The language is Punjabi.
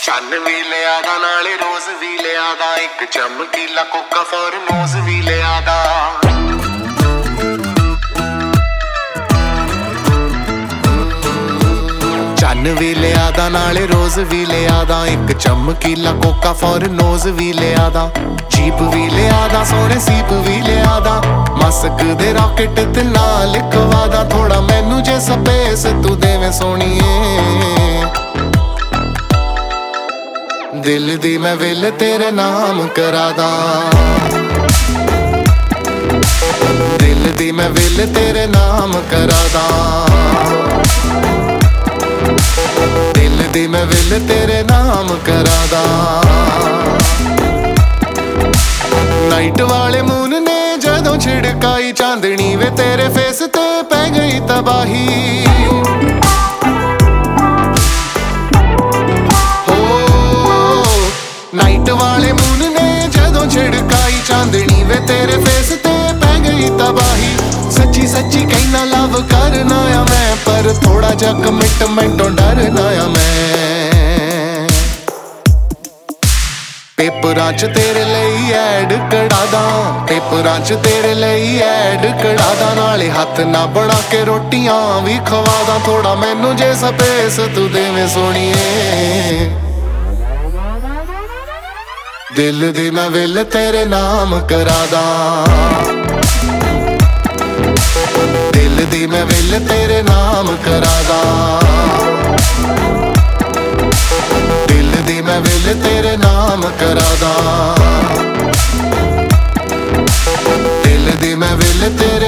ਚੰਨ ਵੀ ਲਿਆਦਾ ਨਾਲੇ ਰੋਜ਼ ਵੀ ਲਿਆਦਾ, ਇੱਕ ਚਮਕੀਲਾ ਕੋਕਾ ਫੋਰਨੋਜ਼ ਵੀ ਲਿਆਦਾ। ਚੰਨ ਵੀ ਲਿਆਦਾ ਨਾਲੇ ਰੋਜ਼ ਵੀ ਲਿਆਦਾ, ਇੱਕ ਚਮਕੀਲਾ ਕੋਕਾ ਫੋਰਨੋਜ਼ ਵੀ ਲਿਆਦਾ। ਜੀਪ ਵੀ ਲਿਆਦਾ ਸੋਹਣੇ ਸੀਪ ਵੀ ਲਿਆਦਾ, ਮਸਕ ਦੇ ਰਾਕਟ ਤੇ ਨਾਲ ਲਿਖਵਾਦਾ। ਥੋੜਾ ਮੈਨੂੰ ਜੇ ਸਪੇਸ ਤੂੰ ਦੇਵੇਂ ਸੋਹਣੀਏ, ਦਿਲ ਦੀ ਮੈਂ ਵਿਲ ਤੇਰੇ ਨਾਮ ਕਰਾਦਾ। ਦਿਲ ਦੀ ਮੈਂ ਵਿਲ ਤੇਰੇ ਨਾਮ ਕਰਾਦਾ। ਦਿਲ ਦੀ ਮੈਂ ਵਿਲ ਤੇਰੇ ਨਾਮ ਕਰਾਦਾ। ਨਾਈਟ ਵਾਲੇ ਮੂਨ ਨੇ ਜਦੋਂ ਛਿੜਕਾਈ ਚਾਂਦਣੀ ਵੇ ਤੇਰੇ ਫੇਸ ਤੇ ਪੈ ਗਈ ਤਬਾਹੀ। ਨਾਈਟ ਵਾਲੇ ਮੂਨ ਨੇ ਜਦੋਂ ਛਿੜਕਾਈ ਚਾਂਦਣੀ ਵੇ ਤੇਰੇ ਫੇਸ ਤੇ ਪੈ ਗਈ ਤਬਾਹੀ। ਸੱਚੀ ਸੱਚੀ ਕਹਿਣਾ ਲਵ ਕਰਨਾ ਆ ਮੈਂ, ਪਰ ਥੋੜਾ ਜਿਹਾ ਕਮਿਟਮੈਂਟੋਂ ਡਰਨਾ ਆ ਮੈਂ। ਪੇਪਰਾਂ 'ਚ ਤੇਰੇ ਲਈ ਐਡ ਕਢਾਦਾ, ਪੇਪਰਾਂ 'ਚ ਤੇਰੇ ਲਈ ਐਡ ਕਢਾਦਾ। ਨਾਲੇ ਹੱਥ ਨਾ ਬਣਾ ਕੇ ਰੋਟੀਆਂ ਵੀ ਖਵਾਦਾ। ਥੋੜਾ ਮੈਨੂੰ ਜੇ ਸਪੇਸ ਤੂੰ ਦੇਵੇਂ ਸੋਹਣੀਏ, ਦਿਲ ਦੀ ਮੈਂ ਵਿਲ ਤੇਰੇ ਨਾਮ ਕਰਾਦਾ। ਦਿਲ ਦੀ ਮੈਂ ਵਿਲ ਤੇਰੇ ਨਾਮ ਕਰਾਦਾ। ਦਿਲ ਦੀ ਮੈਂ ਵਿਲ ਤੇਰੇ ਨਾਮ ਕਰਾਦਾ। ਦਿਲ ਦੀ ਮੈਂ ਵਿਲ ਤੇਰੇ